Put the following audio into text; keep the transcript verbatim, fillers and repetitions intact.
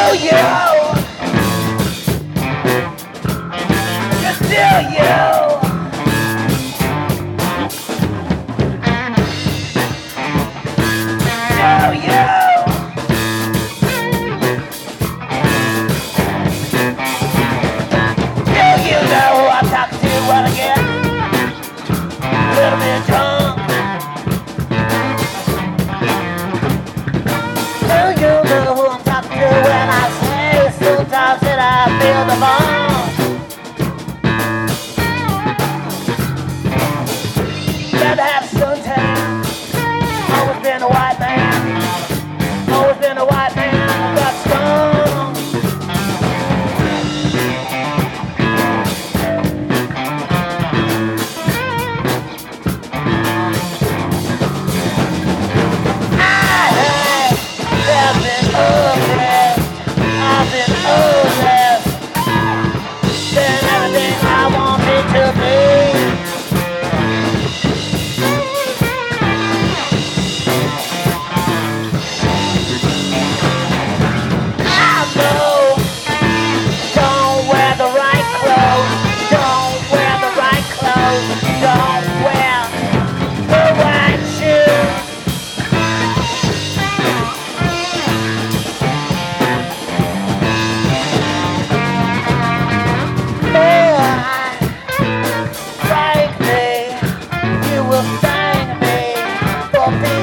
Feel the bone. Never had a suntan. Always been a white man. Always been a white man. Got stoned. I have been oppressed. I've been oppressed. Been everything I wanted to be. I know. Don't wear the right clothes. Don't wear the right clothes. Don't wear the right shoes. Break me, you will thank me for being